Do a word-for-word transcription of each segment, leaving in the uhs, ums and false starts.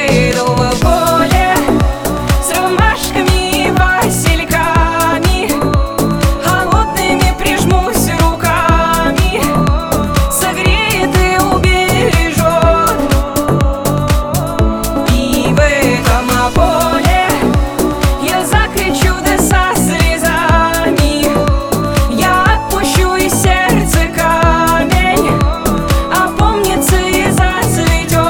выйду в поле с ромашками и васильками, холодными прижмусь руками, согреет и убережет. И в этом поле я закричу да со слезами, я отпущу и сердце камень опомнится и зацветет.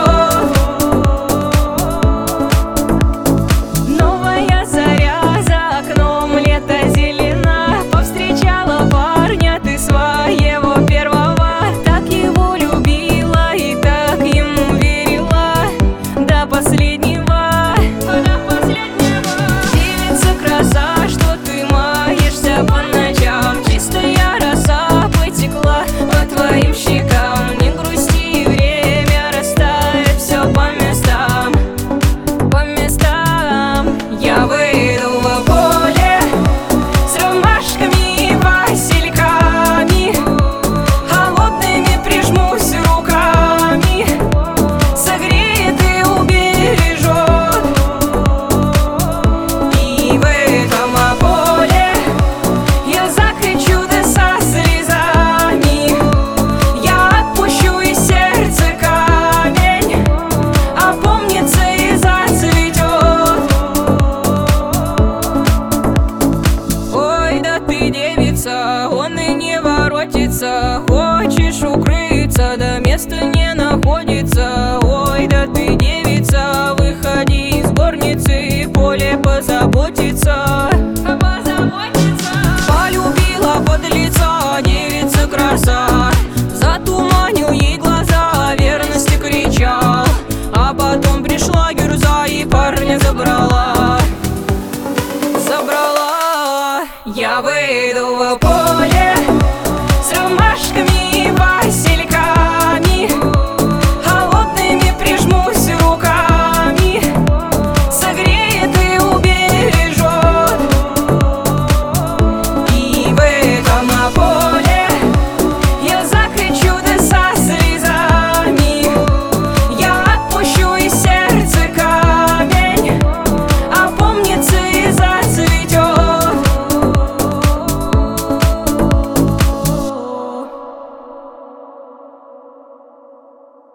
Новая заря за окном, лето зелена, повстречала парня ты своего первого, так его любила и так ему верила до последнего, до последнего. Девица краса, что ты маешься по ночам, чистая роса потекла по твоим щекам. Не грусти, время растает все по местам, по местам. Я выйду в поле с ромашками и васильками, холодными прижмусь руками, согреет и убережет. И в этом поле я закричу да со слезами, я отпущу и сердце камень опомнится и зацветет. Ой, да ты девица, он и не воротится, хочешь укрыться, да места не находится. Ой, да ты девица, выходи из горницы, поле позаботится, позаботится. Полюбила подлеца девица краса, затуманил ей глаза, верности кричал, а потом пришла гюрза и парня забрала.